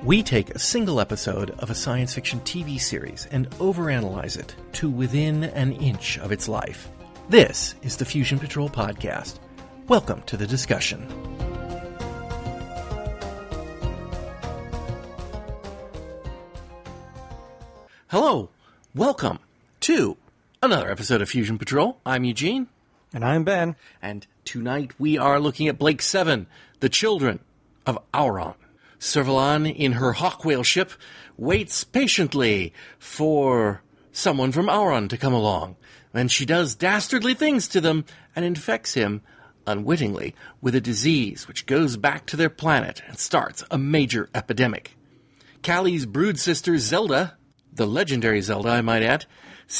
We take a single episode of a science fiction TV series and overanalyze it to within an inch of its life. This is the Fusion Patrol Podcast. Welcome to the discussion. Hello, welcome to another episode of Fusion Patrol. I'm Eugene. And I'm Ben. And tonight we are looking at Blake 7, The Children of Auron. Servalan, in her hawk whale ship, waits patiently for someone from Auron to come along. Then she does dastardly things to them and infects him, unwittingly, with a disease which goes back to their planet and starts a major epidemic. Callie's brood sister Zelda, the legendary Zelda, I might add,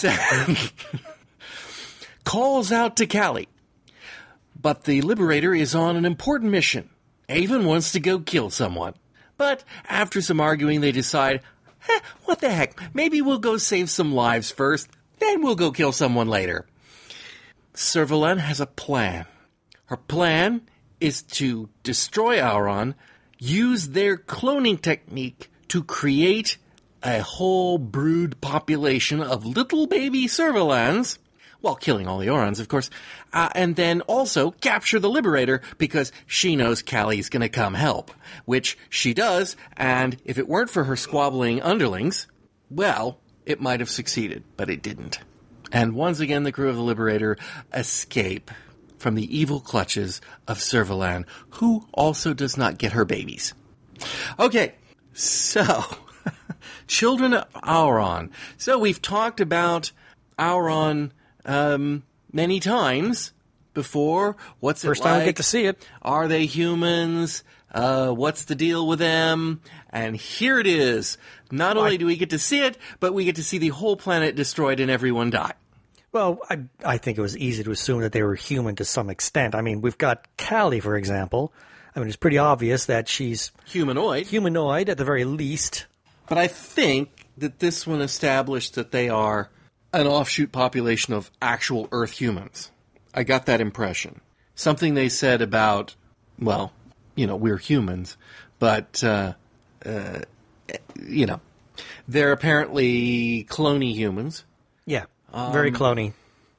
calls out to Callie. But the Liberator is on an important mission. Avon wants to go kill someone. But after some arguing, they decide, what the heck, maybe we'll go save some lives first, then we'll go kill someone later. Servalan has a plan. Her plan is to destroy Auron, use their cloning technique to create a whole brood population of little baby Servalans, while killing all the Aurons, of course, and then also capture the Liberator because she knows Callie's going to come help, which she does, and if it weren't for her squabbling underlings, well, it might have succeeded, but it didn't. And once again, the crew of the Liberator escape from the evil clutches of Servalan, who also does not get her babies. Okay, so, Children of Auron. So we've talked about Auron many times before. What's it like? First time we get to see it. Are they humans? What's the deal with them? And here it is. Not only do we get to see it, but we get to see the whole planet destroyed and everyone die. Well, I think it was easy to assume that they were human to some extent. I mean, we've got Callie, for example. I mean, it's pretty obvious that she's humanoid at the very least. But I think that this one established that they are an offshoot population of actual Earth humans. I got that impression. Something they said about, well, we're humans, but, they're apparently cloney humans. Yeah, very cloney.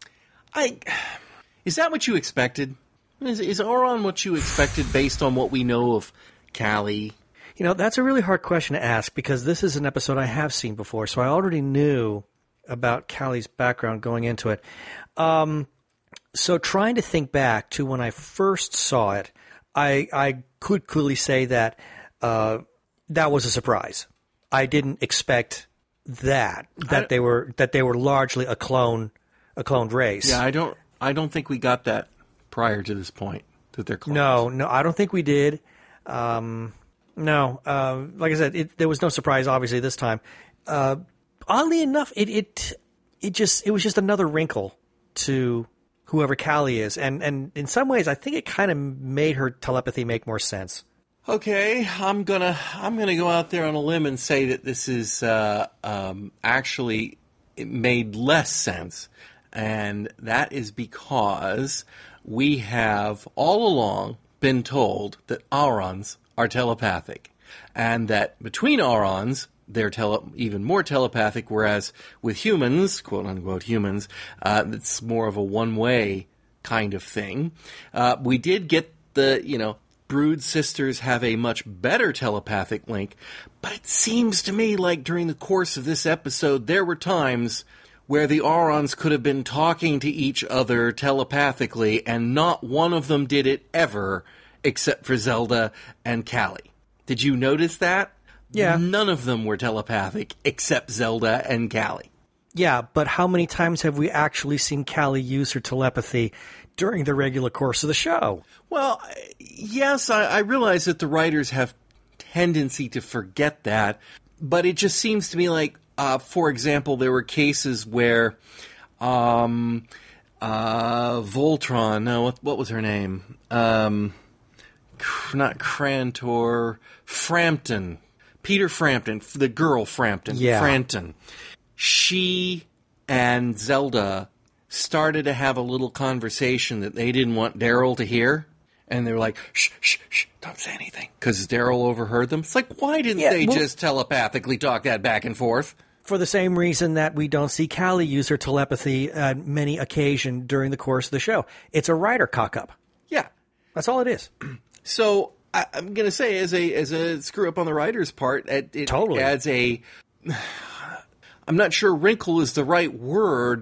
Is that what you expected? Is Auron what you expected based on what we know of Callie? That's a really hard question to ask because this is an episode I have seen before, so I already knew about Callie's background going into it. So trying to think back to when I first saw it, I could clearly say that that was a surprise. I didn't expect that they were largely a cloned race. Yeah, I don't think we got that prior to this point that they're clones. No, I don't think we did. Like I said, there was no surprise obviously this time. Oddly enough, it was just another wrinkle to whoever Callie is, and in some ways, I think it kind of made her telepathy make more sense. Okay, I'm gonna go out there on a limb and say that this is actually it made less sense, and that is because we have all along been told that Aurons are telepathic, and that between Aurons they're even more telepathic, whereas with humans, quote-unquote humans, it's more of a one-way kind of thing. We did get the, brood sisters have a much better telepathic link, but it seems to me like during the course of this episode, there were times where the Aurons could have been talking to each other telepathically, and not one of them did it ever, except for Zelda and Callie. Did you notice that? Yeah. None of them were telepathic except Zelda and Callie. Yeah, but how many times have we actually seen Callie use her telepathy during the regular course of the show? Well, yes, I realize that the writers have tendency to forget that, but it just seems to me like, for example, there were cases where Voltron, no, what was her name? Not Crantor, Frampton. Peter Frampton, the girl Frampton, yeah. Frampton. She and Zelda started to have a little conversation that they didn't want Daryl to hear. And they were like, shh, shh, shh, don't say anything. Because Daryl overheard them. It's like, why didn't they just telepathically talk that back and forth? For the same reason that we don't see Callie use her telepathy on many occasions during the course of the show. It's a writer cock-up. Yeah. That's all it is. So I'm going to say, as a screw-up on the writer's part, it totally adds a... I'm not sure wrinkle is the right word.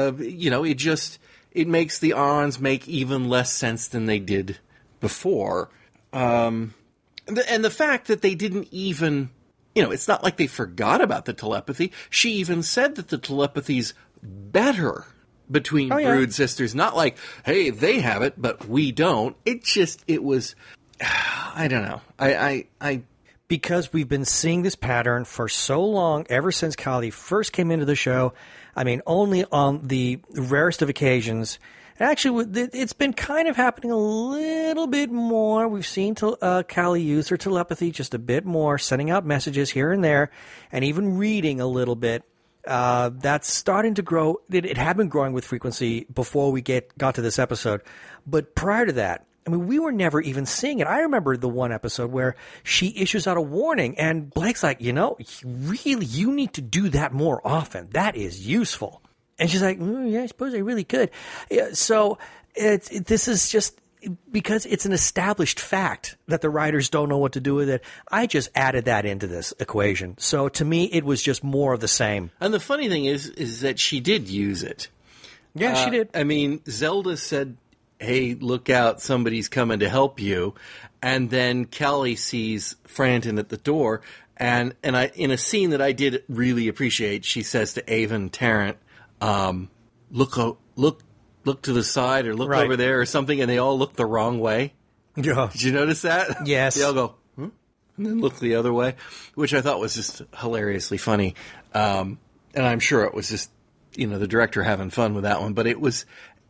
It makes the Arons make even less sense than they did before. And the fact that they didn't even, it's not like they forgot about the telepathy. She even said that the telepathy's better between brood sisters. Not like, hey, they have it, but we don't. It was, I don't know. Because we've been seeing this pattern for so long, ever since Callie first came into the show. I mean, only on the rarest of occasions. Actually, it's been kind of happening a little bit more. We've seen Callie use her telepathy just a bit more, sending out messages here and there, and even reading a little bit. That's starting to grow. It had been growing with frequency before we got to this episode. But prior to that, I mean, we were never even seeing it. I remember the one episode where she issues out a warning, and Blake's like, really, you need to do that more often. That is useful. And she's like, yeah, I suppose I really could. Yeah, so this is just because it's an established fact that the writers don't know what to do with it. I just added that into this equation. So to me, it was just more of the same. And the funny thing is that she did use it. Yeah, she did. I mean, Zelda said, hey, look out, somebody's coming to help you. And then Callie sees Franton at the door. And I, in a scene that I did really appreciate, she says to Avon Tarrant, look to the side or look over there or something. And they all look the wrong way. Yeah. Did you notice that? Yes. They all go, and then look the other way, which I thought was just hilariously funny. And I'm sure it was just, the director having fun with that one. But it was...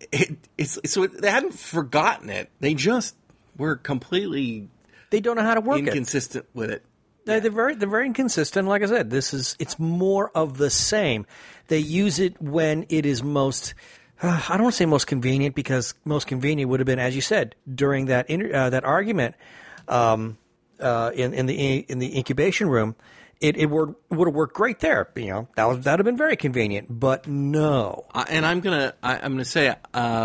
they hadn't forgotten it. They just were completely. They don't know how to work inconsistent with it. They're very inconsistent. Like I said, it's more of the same. They use it when it is most. I don't want to say most convenient, because most convenient would have been, as you said, during that that argument in the incubation room. It would have worked great there. That would have been very convenient. But no. And I'm gonna say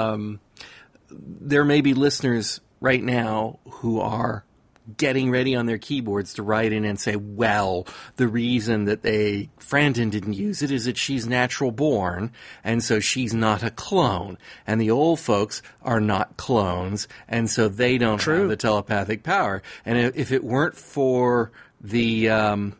there may be listeners right now who are getting ready on their keyboards to write in and say, well, the reason that Franton didn't use it is that she's natural born, and so she's not a clone. And the old folks are not clones, and so they don't have the telepathic power. And if it weren't for the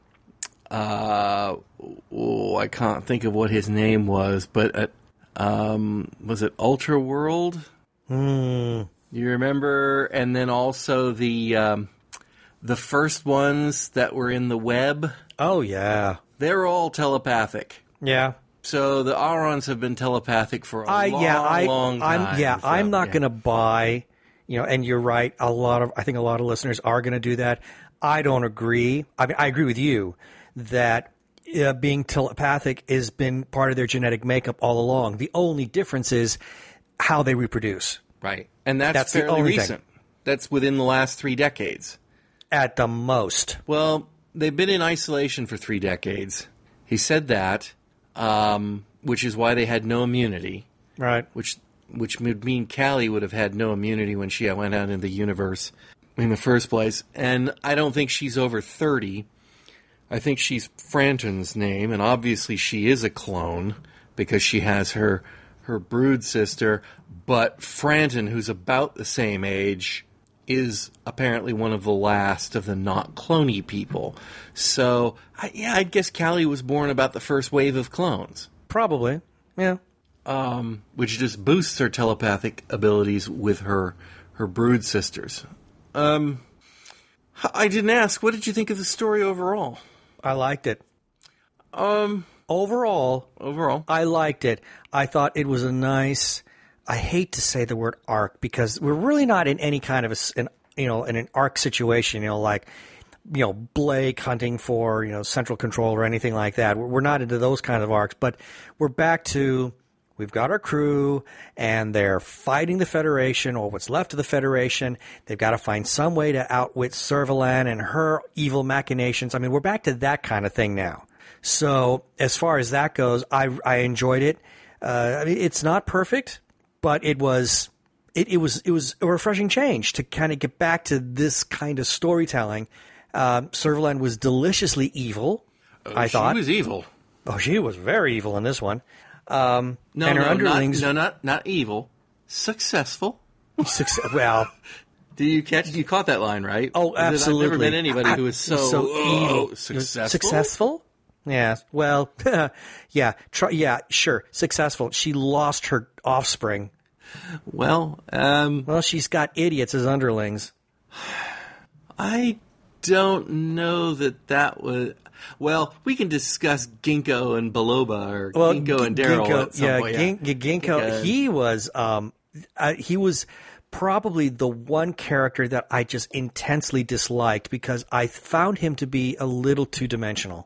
I can't think of what his name was, but was it Ultra World? You remember? And then also the first ones that were in the web. Oh yeah, they're all telepathic. Yeah. So the Arons have been telepathic for a long time. I'm not going to buy. And you're right. I think a lot of listeners are going to do that. I don't agree. I mean, I agree with you that being telepathic has been part of their genetic makeup all along. The only difference is how they reproduce. Right. And that's fairly the only recent. thing. That's within the last 3 decades. At the most. Well, they've been in isolation for 3 decades. He said that, which is why they had no immunity. Right. Which would mean Callie would have had no immunity when she went out in the universe in the first place. And I don't think she's over 30. I think she's Franton's name, and obviously she is a clone because she has her brood sister. But Franton, who's about the same age, is apparently one of the last of the not cloney people. So, I guess Callie was born about the first wave of clones. Probably, yeah. Which just boosts her telepathic abilities with her brood sisters. I didn't ask, what did you think of the story overall? I liked it. Overall, I liked it. I thought it was a nice. I hate to say the word arc because we're really not in any kind of in an arc situation. Blake hunting for central control or anything like that. We're not into those kind of arcs, but we're back to We've got our crew, and they're fighting the Federation, or what's left of the Federation. They've got to find some way to outwit Servalan and her evil machinations. I mean, we're back to that kind of thing now. So as far as that goes, I enjoyed it. I mean, it's not perfect, but it was a refreshing change to kind of get back to this kind of storytelling. Servalan was deliciously evil. I thought she was evil. Oh, she was very evil in this one. And her underlings. Not evil. Successful. Well, you caught that line, right? Oh, absolutely. I've never met anybody who is so evil. Successful. Yeah. Well, yeah. Sure. Successful. She lost her offspring. Well, she's got idiots as underlings. I don't know that was. Well, we can discuss Ginkgo and Baloba, or Ginkgo and Daryl at some point. Ginkgo. He was probably the one character that I just intensely disliked because I found him to be a little two-dimensional.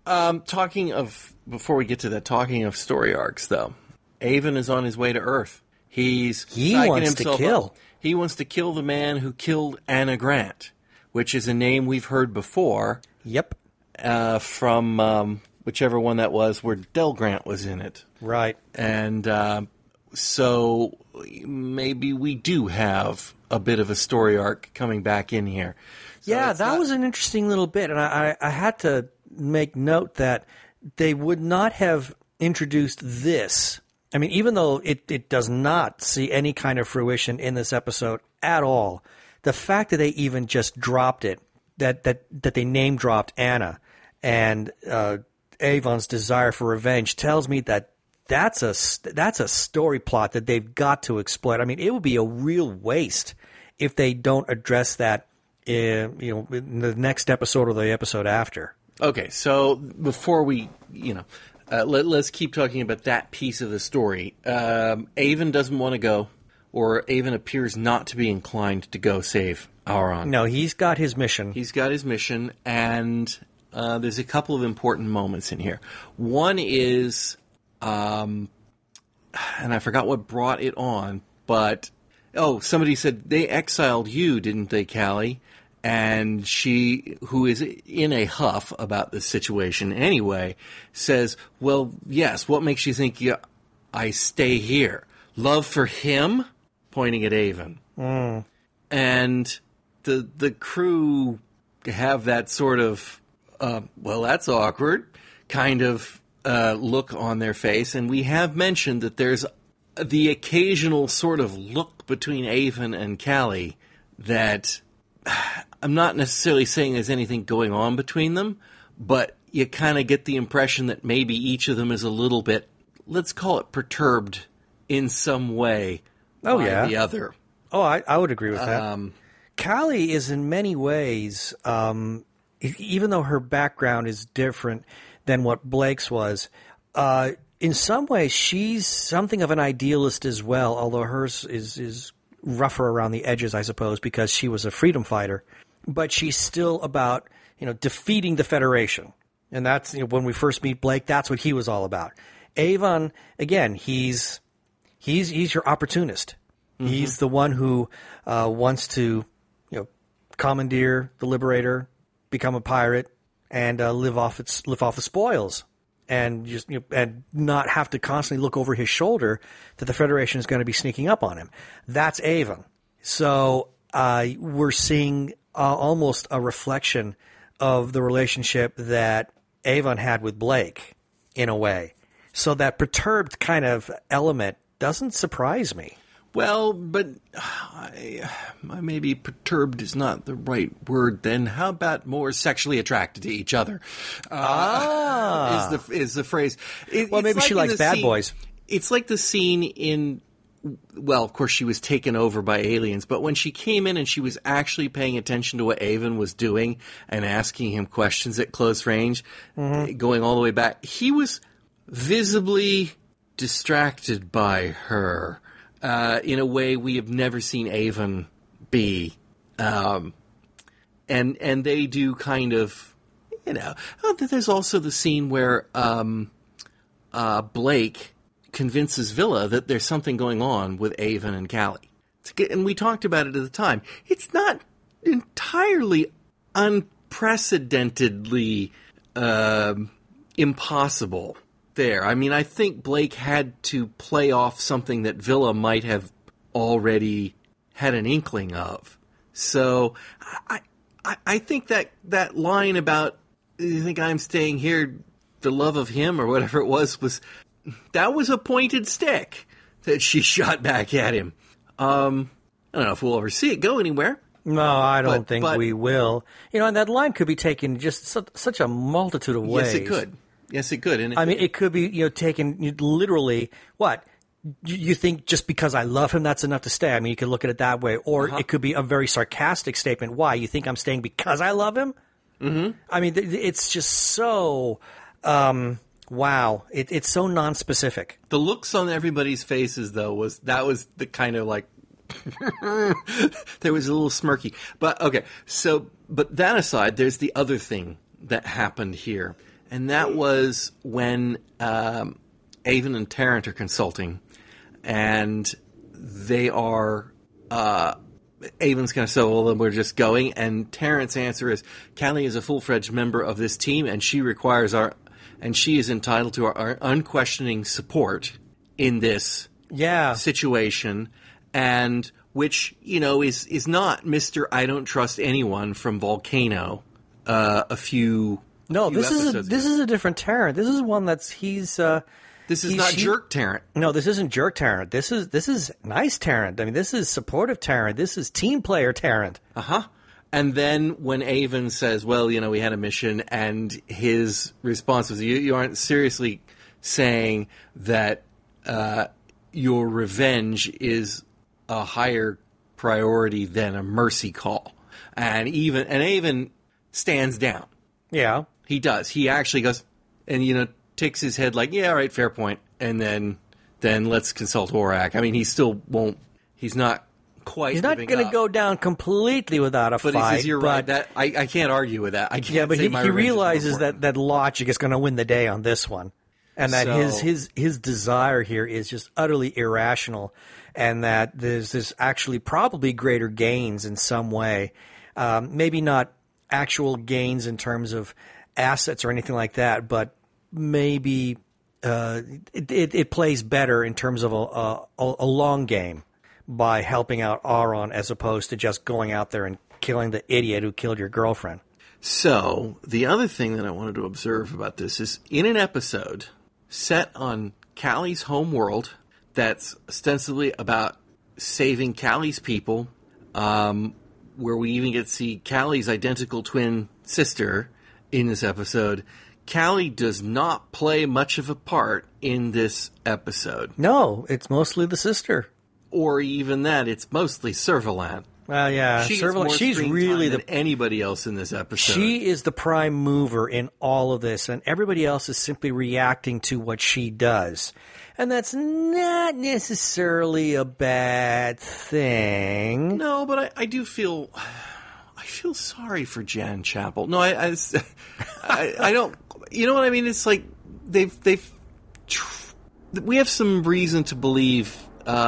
Before we get to that, talking of story arcs, though, Avon is on his way to Earth. He wants to kill. He wants to kill the man who killed Anna Grant, which is a name we've heard before. Yep. From whichever one that was, where Del Grant was in it. Right. And so maybe we do have a bit of a story arc coming back in here. So that was an interesting little bit, and I had to make note that they would not have introduced this. I mean, even though it does not see any kind of fruition in this episode at all, the fact that they even just dropped it, that they name dropped Anna and Avon's desire for revenge, tells me that that's a story plot that they've got to exploit. I mean, it would be a real waste if they don't address that in the next episode or the episode after. Okay, so before we, let's keep talking about that piece of the story. Avon doesn't want to go, or Avon appears not to be inclined to go save Auron. No, he's got his mission. And there's a couple of important moments in here. One is, and I forgot what brought it on, but, somebody said, they exiled you, didn't they, Callie? And she, who is in a huff about this situation anyway, says, well, yes, what makes you think I stay here? Love for him? Pointing at Avon. Mm. And the crew have that sort of, that's awkward kind of look on their face. And we have mentioned that there's the occasional sort of look between Avon and Callie that I'm not necessarily saying there's anything going on between them, but you kind of get the impression that maybe each of them is a little bit, let's call it perturbed in some way by the other. Oh, I would agree with that. Callie is in many ways, even though her background is different than what Blake's was, in some ways she's something of an idealist as well, although hers is rougher around the edges, I suppose, because she was a freedom fighter. But she's still about, defeating the Federation. And that's, when we first meet Blake, that's what he was all about. Avon, again, he's your opportunist. Mm-hmm. He's the one who wants to, commandeer the Liberator, become a pirate, and live off the spoils, and just and not have to constantly look over his shoulder that the Federation is going to be sneaking up on him. That's Avon. So we're seeing almost a reflection of the relationship that Avon had with Blake, in a way. So that perturbed kind of element doesn't surprise me. Well, but maybe perturbed is not the right word then. How about more sexually attracted to each other? Is the phrase. Maybe she likes bad boys. It's like the scene in, well, of course she was taken over by aliens, but when she came in and she was actually paying attention to what Avon was doing and asking him questions at close range, going all the way back, he was visibly distracted by her. In a way we have never seen Avon be. And they do kind of, there's also the scene where Blake convinces Villa that there's something going on with Avon and Callie. And we talked about it at the time. It's not entirely unprecedentedly impossible there. I mean, I think Blake had to play off something that Villa might have already had an inkling of. So I think that line about, you think I'm staying here for love of him or whatever it was a pointed stick that she shot back at him. I don't know if we'll ever see it go anywhere. No, I don't think we will. And that line could be taken just such a multitude of ways. Yes, it could. And it could be taken literally. What? You think just because I love him, that's enough to stay? I mean, you could look at it that way. Or it could be a very sarcastic statement. Why? You think I'm staying because I love him? Mm-hmm. I mean, it's just so... wow. It's so nonspecific. The looks on everybody's faces, though, was the kind of like... there was a little smirky. But, okay. But that aside, there's the other thing that happened here. And that was when Avon and Tarrant are consulting. And they are... Avon's going to say, well, then we're just going. And Tarrant's answer is, Callie is a full-fledged member of this team, and she is entitled to our unquestioning support in this situation. And which, is not Mr. I don't trust anyone from Volcano a few this is a different Tarrant. This is one this is not jerk Tarrant. No, this isn't jerk Tarrant. This is nice Tarrant. I mean, this is supportive Tarrant. This is team player Tarrant. And then when Avon says, well, we had a mission, and his response was, you aren't seriously saying that your revenge is a higher priority than a mercy call. And Avon stands down. Yeah. He does. He actually goes and, ticks his head like, yeah, all right, fair point. And then let's consult Horak. I mean, he still won't, he's not quite He's not going to go down completely without a fight. But he says, you're right. That, I can't argue with that. I can't but he realizes that Logic is going to win the day on this one. And that his desire here is just utterly irrational. And that there's actually probably greater gains in some way. Maybe not actual gains in terms of assets or anything like that, but maybe it plays better in terms of a long game by helping out Auron as opposed to just going out there and killing the idiot who killed your girlfriend. So, the other thing that I wanted to observe about this is in an episode set on Callie's home world that's ostensibly about saving Callie's people, where we even get to see Callie's identical twin sister in this episode, Callie does not play much of a part in this episode. No, it's mostly the sister. Or even that, it's mostly Servalan. Well, yeah, she's really than anybody else in this episode. She is the prime mover in all of this, and everybody else is simply reacting to what she does. And that's not necessarily a bad thing. No, but I do feel... I feel sorry for Jan Chapel. No, I don't... You know what I mean? It's like we have some reason to believe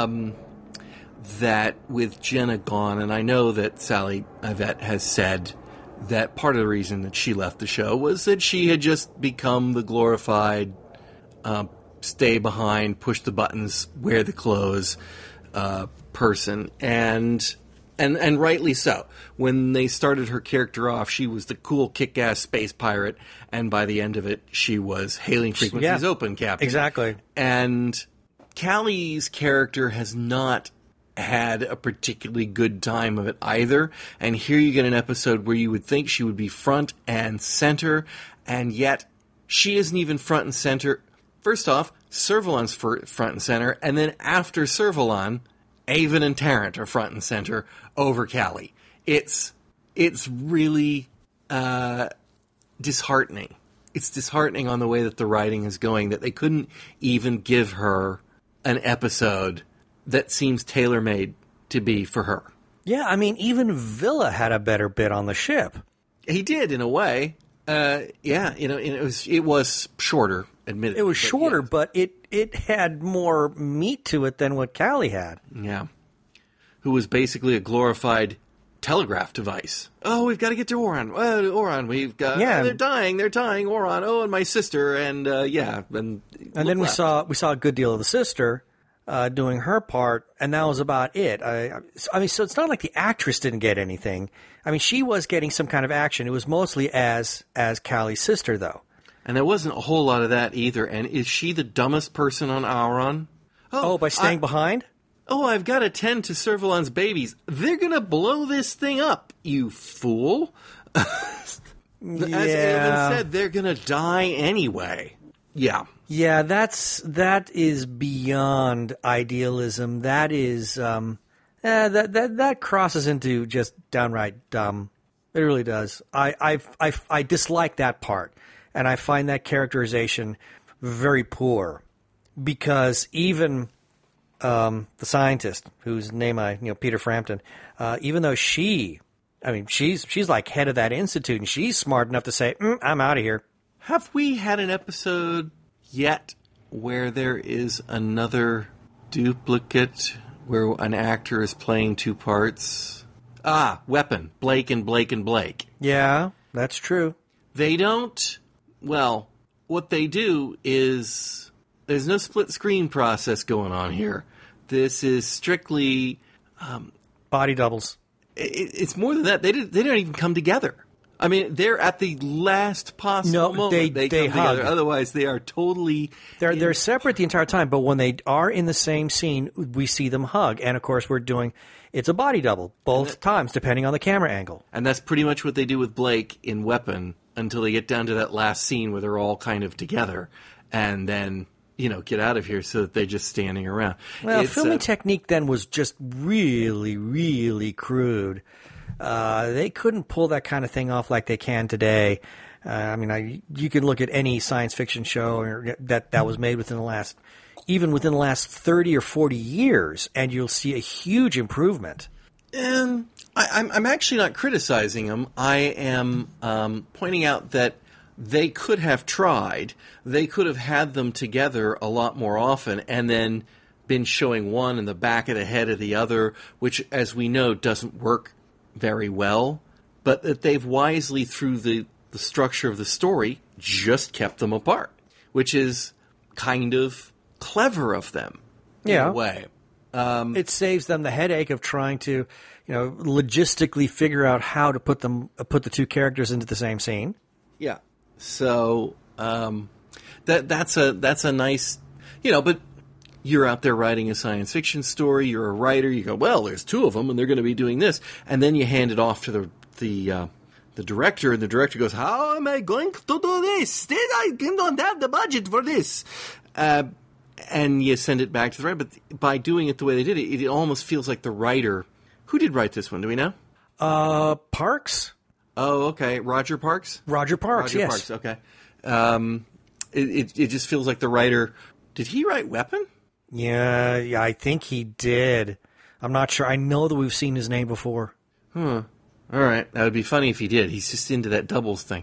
that with Jenna gone, and I know that Sally Yvette has said that part of the reason that she left the show was that she had just become the glorified stay behind, push the buttons, wear the clothes person, and rightly so. When they started her character off, she was the cool, kick-ass space pirate, and by the end of it, she was Hailing Frequencies Open captain. Exactly. And Callie's character has not had a particularly good time of it either, and here you get an episode where you would think she would be front and center, and yet she isn't even front and center. First off, Servalan's front and center, and then after Servalan, Avon and Tarrant are front and center over Callie. It's really disheartening. It's disheartening on the way that the writing is going, that they couldn't even give her an episode that seems tailor-made to be for her. Yeah, I mean, even Villa had a better bit on the ship. He did, in a way. It was shorter, admittedly. It was but shorter, yeah. but it had more meat to it than what Callie had. Yeah. Who was basically a glorified telegraph device. Oh, we've got to get to Oran. Oran, we've got... Yeah. they're dying, Oran. Oh, and my sister, and yeah. And then we saw a good deal of the sister doing her part, and that was about it. I mean, so it's not like the actress didn't get anything. I mean, she was getting some kind of action. It was mostly as Callie's sister, though. And there wasn't a whole lot of that either. And is she the dumbest person on Auron? Oh, by staying behind? Oh, I've got to tend to Servalon's babies. They're going to blow this thing up, you fool. As Aevan said, they're going to die anyway. Yeah. Yeah, that is beyond idealism. That is that crosses into just downright dumb. It really does. I dislike that part, and I find that characterization very poor, because even the scientist, whose name Peter Frampton, even though she's like head of that institute, and she's smart enough to say, I'm out of here. Have we had an episode yet where there is another duplicate where an actor is playing two parts? Weapon. Blake and Blake and Blake. Yeah, that's true. They don't... Well, what they do is... There's no split screen process going on here. This is strictly... body doubles. It's more than that. They don't even come together. I mean, they're at the last possible moment they come hug. together. Otherwise, they are totally... They're separate the entire time, but when they are in the same scene, we see them hug. And, of course, it's a body double both times, depending on the camera angle. And that's pretty much what they do with Blake in Weapon until they get down to that last scene where they're all kind of together. And then... get out of here so that they're just standing around. Well, filming technique then was just really, really crude. They couldn't pull that kind of thing off like they can today. You can look at any science fiction show that was made within the last 30 or 40 years, and you'll see a huge improvement. I'm actually not criticizing them. I am pointing out that they could have tried. They could have had them together a lot more often and then been showing one in the back of the head of the other, which, as we know, doesn't work very well. But that they've wisely, through the structure of the story, just kept them apart, which is kind of clever of them in a way. It saves them the headache of trying to, logistically figure out how to put the two characters into the same scene. Yeah. So that's a nice, but you're out there writing a science fiction story. You're a writer. You go, well, there's two of them, and they're going to be doing this, and then you hand it off to the director, and the director goes, how am I going to do this? I don't have the budget for this. And you send it back to the writer. But by doing it the way they did it, it almost feels like the writer. Who did write this one? Do we know? Parks. Oh, okay. Roger Parks? Roger Parks, yes. Parks, okay. It just feels like the writer... Did he write Weapon? Yeah, I think he did. I'm not sure. I know that we've seen his name before. All right. That would be funny if he did. He's just into that doubles thing.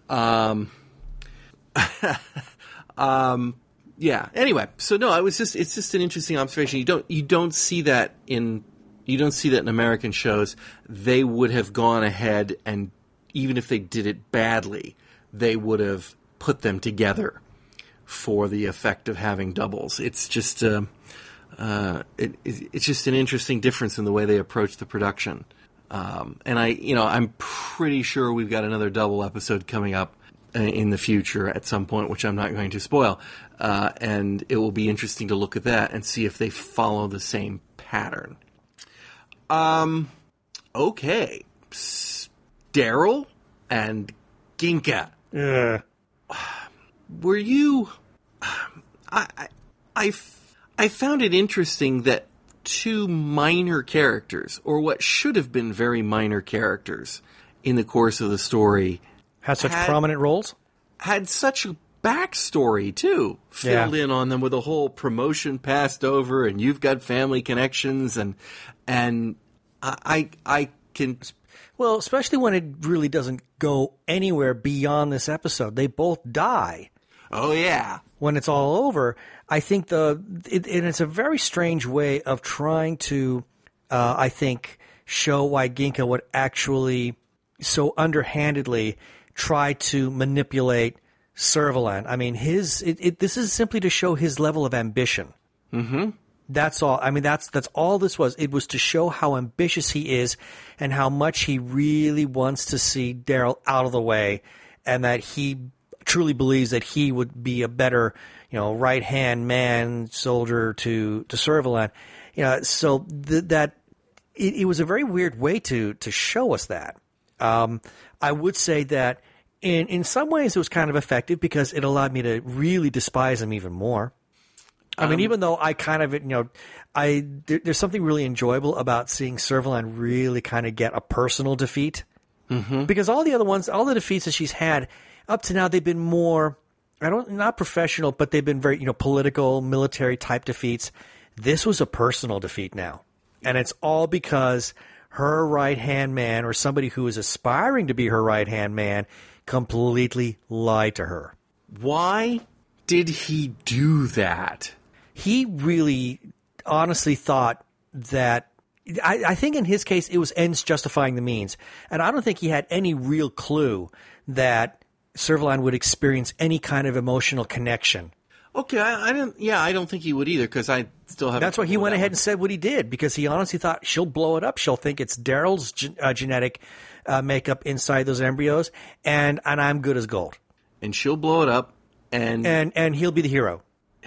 Yeah. Anyway, so no, it's just an interesting observation. You don't see that in American shows. They would have gone ahead and, even if they did it badly, they would have put them together for the effect of having doubles. It's just it's just an interesting difference in the way they approach the production. And I'm pretty sure we've got another double episode coming up in the future at some point, which I'm not going to spoil. And it will be interesting to look at that and see if they follow the same pattern. Okay. Daryl and Ginka. Yeah. Were you... I found it interesting that two minor characters, or what should have been very minor characters in the course of the story... Had such prominent roles? Had such a backstory, too. Filled in on them with a whole promotion passed over, and you've got family connections, and I can... Well, especially when it really doesn't go anywhere beyond this episode. They both die. Oh, yeah. When it's all over, I think and it's a very strange way of trying to, I think, show why Ginka would actually so underhandedly try to manipulate Servalan. I mean, this is simply to show his level of ambition. Mm-hmm. That's all. I mean, that's all this was. It was to show how ambitious he is and how much he really wants to see Daryl out of the way, and that he truly believes that he would be a better, right-hand man, soldier to Servalan. So it was a very weird way to show us that. I would say that in some ways it was kind of effective because it allowed me to really despise him even more. I mean, even though I kind of, there's something really enjoyable about seeing Servalan really kind of get a personal defeat. Mm-hmm. Because all the defeats that she's had up to now, they've been more, not professional, but they've been very, political, military type defeats. This was a personal defeat now. And it's all because her right-hand man, or somebody who is aspiring to be her right-hand man, completely lied to her. Why did he do that? He really honestly thought that, I think in his case, it was ends justifying the means. And I don't think he had any real clue that Servalan would experience any kind of emotional connection. Okay, I don't think he would either, because I still have. That's why he went ahead and said what he did, because he honestly thought she'll blow it up. She'll think it's Daryl's genetic makeup inside those embryos, and I'm good as gold. And she'll blow it up, and he'll be the hero.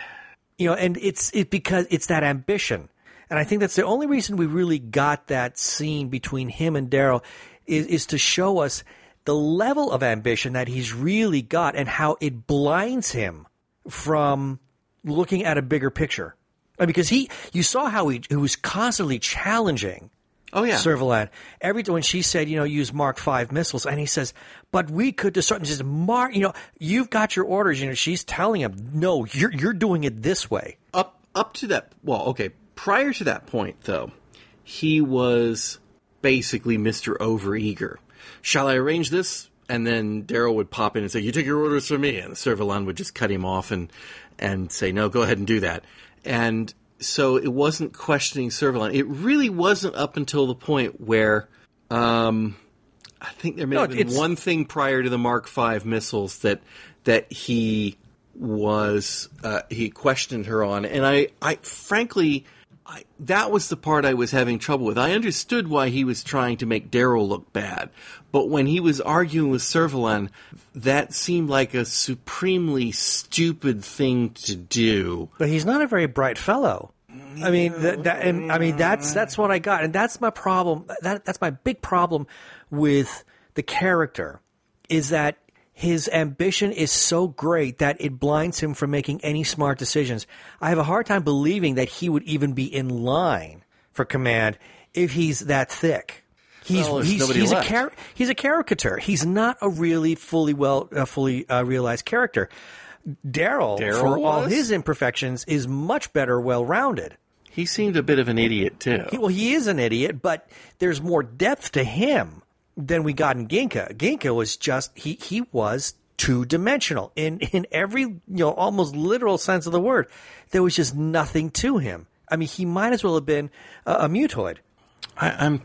And it's because it's that ambition. And I think that's the only reason we really got that scene between him and Daryl is to show us the level of ambition that he's really got and how it blinds him from looking at a bigger picture. Because you saw how he was constantly challenging Servalan. When she said, use Mark V missiles, and he says, but we could do something. She says, Mark, you've got your orders. She's telling him, no, you're doing it this way. Up to that, prior to that point, though, he was basically Mr. Overeager. Shall I arrange this? And then Daryl would pop in and say, you took your orders from me. And Servalan would just cut him off and say, no, go ahead and do that. And so it wasn't questioning Servalan. It really wasn't up until the point where I think there may have been one thing prior to the Mark V missiles that he was he questioned her on. And I frankly, that was the part I was having trouble with. I understood why he was trying to make Daryl look bad, but when he was arguing with Servalan, that seemed like a supremely stupid thing to do. But he's not a very bright fellow. I mean, that's what I got, and that's my problem. That's my big problem with the character, is that his ambition is so great that it blinds him from making any smart decisions. I have a hard time believing that he would even be in line for command if he's that thick. He's a caricature. He's not a really fully realized character. Daryl, for all his imperfections, is much better well-rounded. He seemed a bit of an idiot, too. He is an idiot, but there's more depth to him than we got in Ginka. Ginka was just, he was two-dimensional in every, almost literal sense of the word. There was just nothing to him. I mean, he might as well have been a mutoid. I'm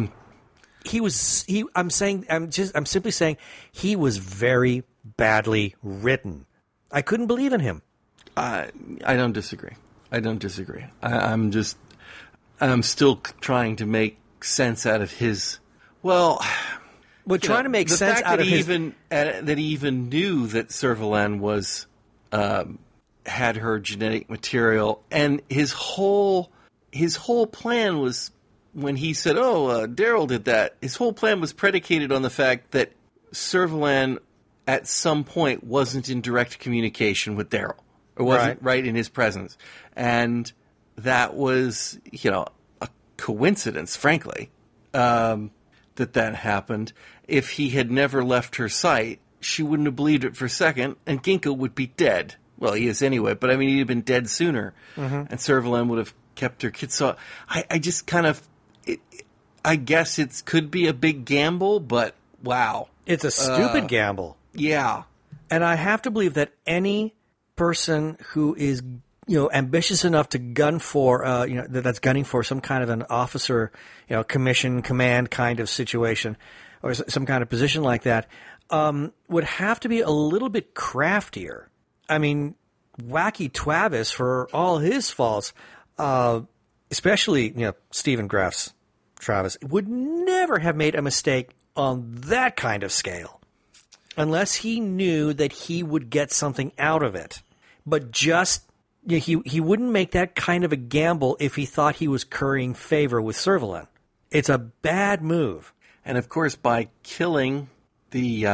simply saying he was very badly written. I couldn't believe in him. I don't disagree. I'm still trying to make sense out of his. Well, we're trying to make sense out of his. That he even knew that Servalan was had her genetic material, and his whole plan was, when he said, Daryl did that, his whole plan was predicated on the fact that Servalan at some point wasn't in direct communication with Daryl, or wasn't right in his presence. And that was, a coincidence, frankly, that happened. If he had never left her sight, she wouldn't have believed it for a second, and Ginka would be dead. Well, he is anyway, but I mean, he'd have been dead sooner, and Servalan would have kept her kid. So I just kind of, I guess it could be a big gamble, but wow. It's a stupid gamble. Yeah. And I have to believe that any person who is, ambitious enough to gun for, that's gunning for some kind of an officer, commission, command kind of situation, or some kind of position like that, would have to be a little bit craftier. I mean, Wacky Travis, for all his faults, especially, Stephen Graff's Travis, would never have made a mistake on that kind of scale unless he knew that he would get something out of it. But just, he wouldn't make that kind of a gamble if he thought he was currying favor with Servalan. It's a bad move. And of course, by killing the,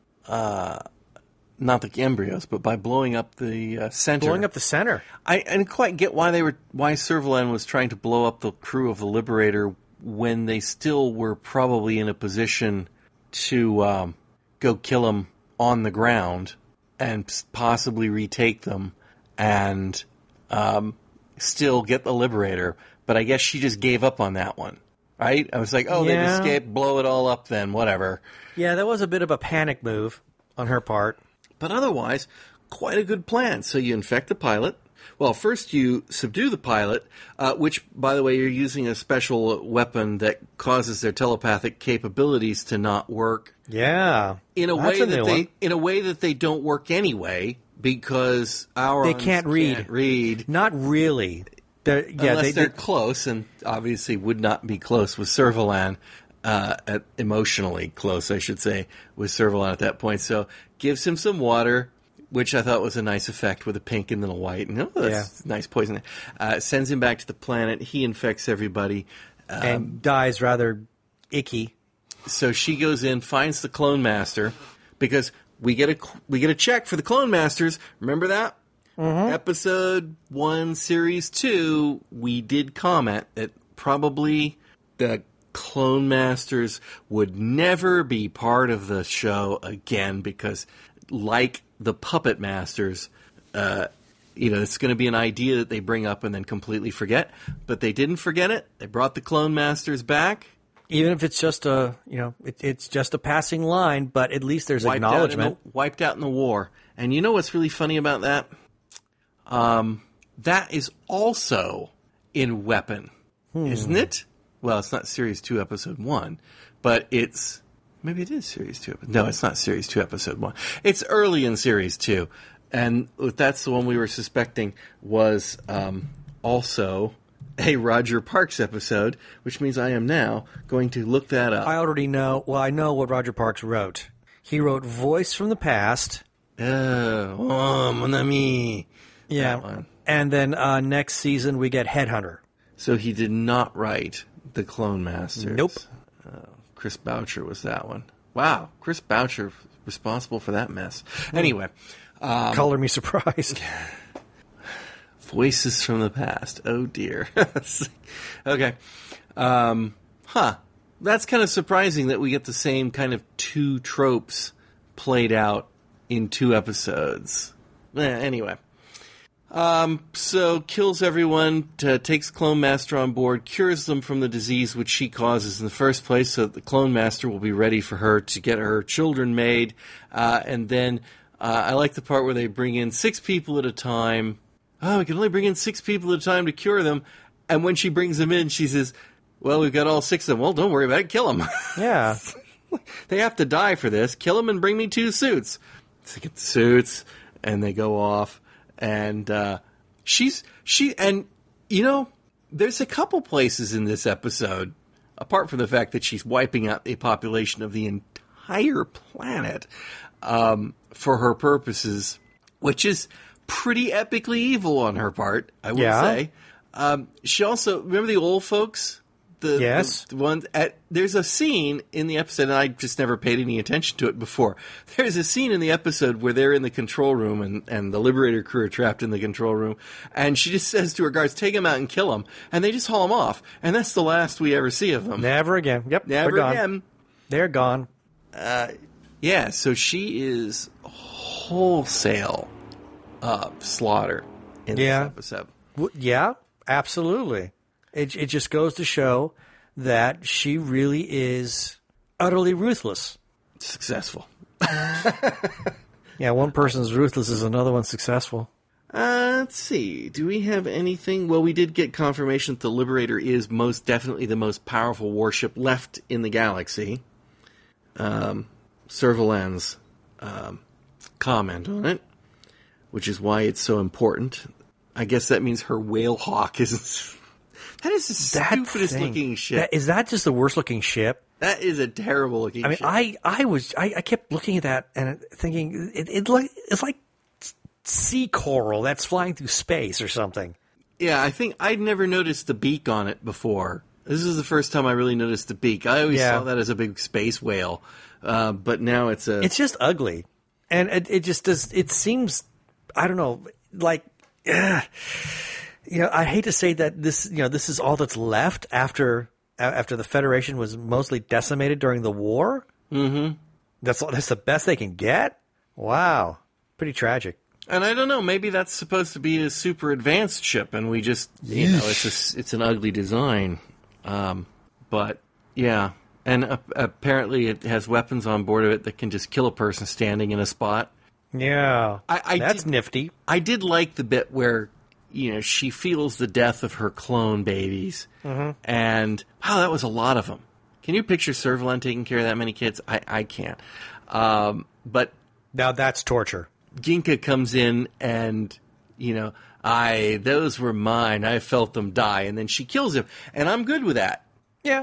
not the embryos, but by blowing up the center. Blowing up the center. I didn't quite get why Servalan was trying to blow up the crew of the Liberator when they still were probably in a position to go kill them on the ground and possibly retake them and still get the Liberator. But I guess she just gave up on that one, right? I was like, they've escaped, blow it all up then, whatever. Yeah, that was a bit of a panic move on her part. But otherwise, quite a good plan. So you infect the pilot. Well, first you subdue the pilot, which, by the way, you're using a special weapon that causes their telepathic capabilities to not work. Yeah, in a way that they don't work anyway, because Aurons they can't read. Not really. Unless they're close, and obviously would not be close with Servalan. Emotionally close, I should say, with Servalan at that point. So gives him some water, which I thought was a nice effect with a pink and then a white. And that's nice poison. Sends him back to the planet. He infects everybody. And dies rather icky. So she goes in, finds the Clone Master, because we get a check for the Clone Masters. Remember that? Mm-hmm. Episode 1, Series 2, we did comment that probably the Clone Masters would never be part of the show again because, like the Puppet Masters, it's going to be an idea that they bring up and then completely forget. But they didn't forget it. They brought the Clone Masters back. Even if it's just it's just a passing line, but at least there's acknowledgement. Wiped out in the war. And you know what's really funny about that? That is also in Weapon, isn't it? Well, it's not Series 2, Episode 1, but it's... Maybe it is Series 2. No, it's not Series 2, Episode 1. It's early in Series 2, and that's the one we were suspecting was also a Roger Parks episode, which means I am now going to look that up. I already know. Well, I know what Roger Parks wrote. He wrote Voice from the Past. Oh, mon ami. Yeah, and then next season we get Headhunter. So he did not write The Clone Masters. Nope. Chris Boucher was that one. Wow, Chris Boucher responsible for that mess. Anyway. Color me surprised. Voices from the Past. Oh, dear. Okay. That's kind of surprising that we get the same kind of two tropes played out in 2 episodes. Anyway. So kills everyone, takes Clone Master on board, cures them from the disease which she causes in the first place, so that the Clone Master will be ready for her to get her children made. And then I like the part where they bring in 6 people at a time. Oh, we can only bring in 6 people at a time to cure them. And when she brings them in, she says, well, we've got all 6 of them. Well, don't worry about it. Kill them. Yeah. They have to die for this. Kill them and bring me 2 suits. So they get the suits, and they go off. And there's a couple places in this episode, apart from the fact that she's wiping out the population of the entire planet for her purposes, which is pretty epically evil on her part, I would say. She also, remember the old folks? Yes. The ones there's a scene in the episode, and I just never paid any attention to it before. There's a scene in the episode where they're in the control room, and the Liberator crew are trapped in the control room, and she just says to her guards, take them out and kill them, and they just haul them off, and that's the last we ever see of them. Never again. Yep. Never again. They're gone. So she is wholesale slaughter in this episode. Yeah, absolutely. It just goes to show that she really is utterly ruthless. Successful. Yeah, one person's ruthless is another one's successful. Let's see. Do we have anything? Well, we did get confirmation that the Liberator is most definitely the most powerful warship left in the galaxy. Servalan's comment on it, which is why it's so important. I guess that means her Whalehawk is... That is the stupidest looking ship. Is that just the worst looking ship? That is a terrible looking ship. I kept looking at that and thinking it's like sea coral that's flying through space or something. Yeah, I think I'd never noticed the beak on it before. This is the first time I really noticed the beak. I always saw that as a big space whale, but now it's just ugly, and it just does. It seems, I don't know, like, I hate to say that this is all that's left after the Federation was mostly decimated during the war. Mm-hmm. That's the best they can get. Wow, pretty tragic. And I don't know, maybe that's supposed to be a super advanced ship, and we just, it's an ugly design. But, yeah. And apparently it has weapons on board of it that can just kill a person standing in a spot. Yeah, that's nifty. I did like the bit where, she feels the death of her clone babies. Mm-hmm. And, wow, that was a lot of them. Can you picture Servalan taking care of that many kids? I can't. But... Now that's torture. Ginka comes in and, those were mine. I felt them die. And then she kills him. And I'm good with that. Yeah.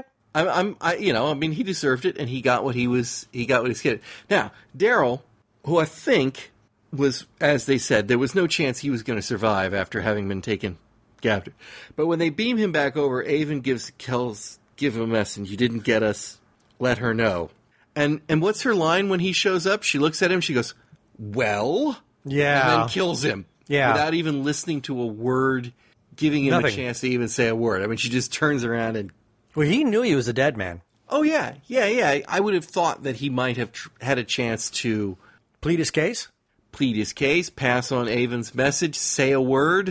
He deserved it and he got what he was getting. Now, Daryl, who I think was, as they said, there was no chance he was going to survive after having been taken captive. But when they beam him back over, Avon give him a message. You didn't get us. Let her know. And what's her line when he shows up? She looks at him. She goes, well, yeah, and then kills him, without even listening to a word, giving him a chance to even say a word. I mean, she just turns around and... Well, he knew he was a dead man. Oh, yeah. I would have thought that he might have had a chance to... Plead his case, pass on Avon's message, say a word.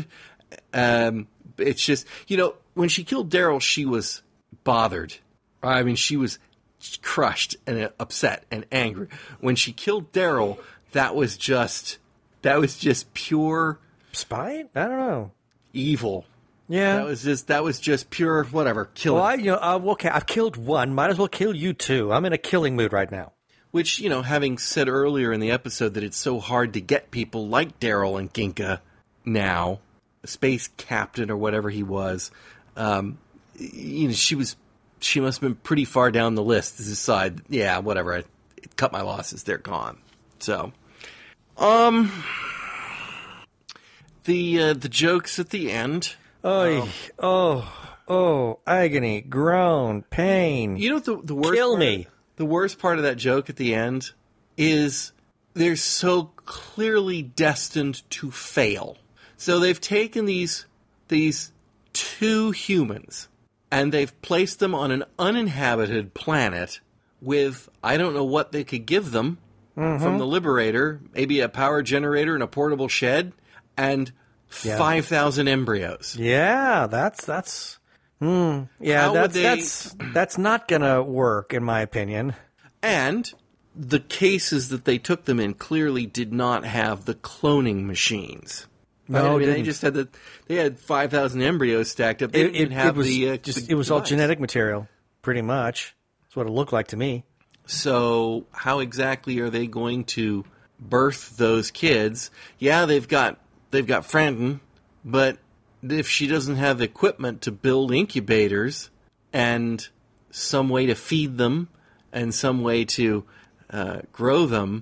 It's just, when she killed Daryl, she was bothered. I mean, she was crushed and upset and angry. When she killed Daryl... That was just pure spite. I don't know. Evil. Yeah. That was just pure whatever. Killing. Well, okay. I've killed one. Might as well kill you too. I'm in a killing mood right now. Which, having said earlier in the episode that it's so hard to get people like Daryl and Ginka now, a space captain or whatever he was, she must have been pretty far down the list to decide. Yeah, whatever. I cut my losses. They're gone. So, the jokes at the end. Agony, groan, pain. The worst. Kill me. The worst part of that joke at the end is they're so clearly destined to fail. So they've taken these two humans and they've placed them on an uninhabited planet with, I don't know what they could give them. Mm-hmm. From the Liberator, maybe a power generator and a portable shed, and 5,000 embryos. Yeah, that's not gonna work, in my opinion. And the cases that they took them in clearly did not have the cloning machines. No, they just had they had 5,000 embryos stacked up. They didn't have it was all genetic material, pretty much. That's what it looked like to me. So how exactly are they going to birth those kids? Yeah, they've got Franton, but if she doesn't have equipment to build incubators and some way to feed them and some way to grow them,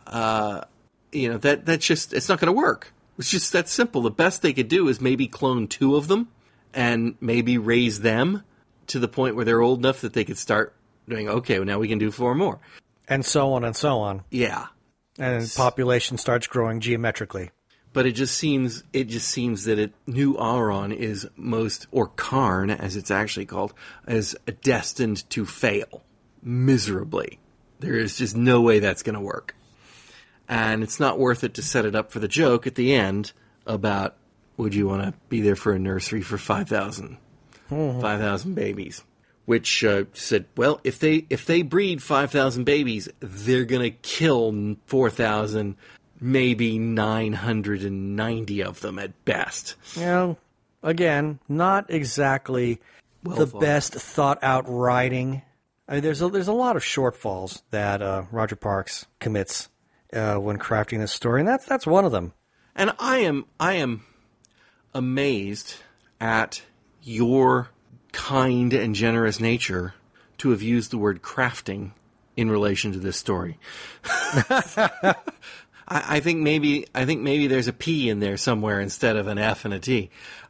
that's just, it's not going to work. It's just that simple. The best they could do is maybe clone 2 of them and maybe raise them to the point where they're old enough that they could start doing, okay, well, now we can do 4 more. And so on and so on. Yeah. And population starts growing geometrically. But it just seems that New Auron is or Karn, as it's actually called, is destined to fail miserably. There is just no way that's going to work. And it's not worth it to set it up for the joke at the end about, would you want to be there for a nursery for 5,000 babies? Which said, well, if they breed 5,000 babies, they're going to kill 4,000 maybe 990 of them at best. Again, not exactly the best thought-out writing. I mean, there's a lot of shortfalls that Roger Parks commits when crafting this story, and that's one of them. And I am amazed at your kind and generous nature to have used the word crafting in relation to this story. I think maybe there's a P in there somewhere instead of an F and a T.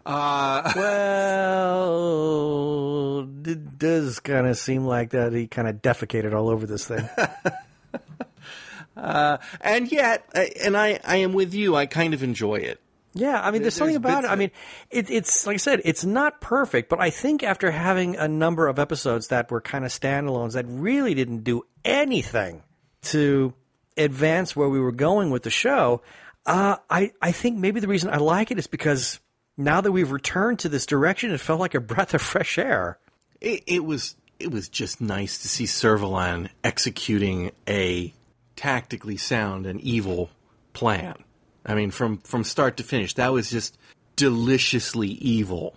Well, it does kind of seem like that he kind of defecated all over this thing. And yet, I am with you. I kind of enjoy it. Yeah, I mean, there's something about it. I mean, it's like I said, it's not perfect, but I think after having a number of episodes that were kind of standalones that really didn't do anything to advance where we were going with the show, I think maybe the reason I like it is because now that we've returned to this direction, it felt like a breath of fresh air. It was just nice to see Servalan executing a tactically sound and evil plan. I mean, from start to finish, that was just deliciously evil.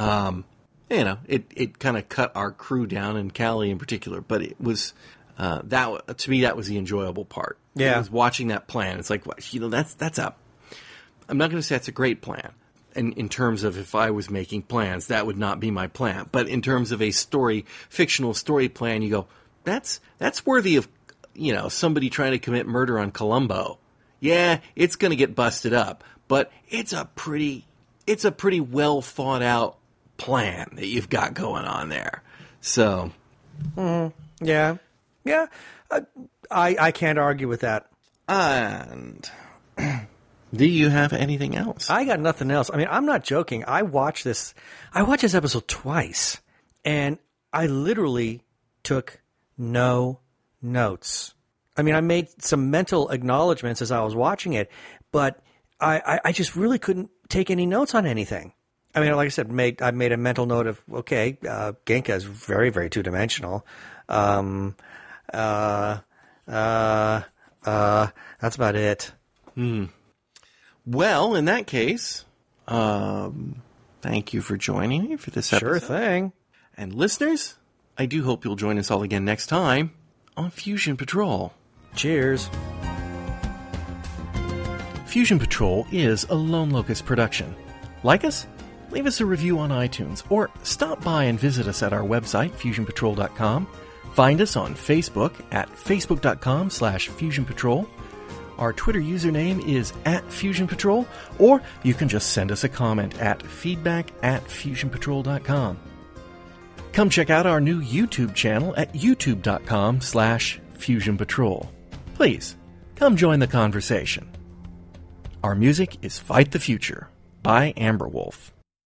It kind of cut our crew down, and Callie in particular, but it was that to me that was the enjoyable part. Yeah, it was watching that plan. It's like, that's up. I'm not going to say that's a great plan. And in terms of if I was making plans, that would not be my plan. But in terms of a fictional story plan, you go, that's worthy of, somebody trying to commit murder on Columbo. Yeah, it's going to get busted up, but it's a pretty well thought out plan that you've got going on there. So, yeah, I can't argue with that. And do you have anything else? I got nothing else. I mean, I'm not joking. I watched this episode twice, and I literally took no notes. I mean, I made some mental acknowledgments as I was watching it, but I just really couldn't take any notes on anything. I mean, like I said, I made a mental note of, okay, Genka is very, very two-dimensional. That's about it. Well, in that case, thank you for joining me for this episode. Sure thing. And listeners, I do hope you'll join us all again next time on Fusion Patrol. Cheers. Fusion Patrol is a Lone Locust production. Like us? Leave us a review on iTunes, or stop by and visit us at our website, fusionpatrol.com. Find us on Facebook at facebook.com/fusionpatrol. Our Twitter username is @FusionPatrol, or you can just send us a comment at feedback@fusionpatrol.com. Come check out our new YouTube channel at youtube.com/FusionPatrol. Please, come join the conversation. Our music is Fight the Future by Amber Wolf.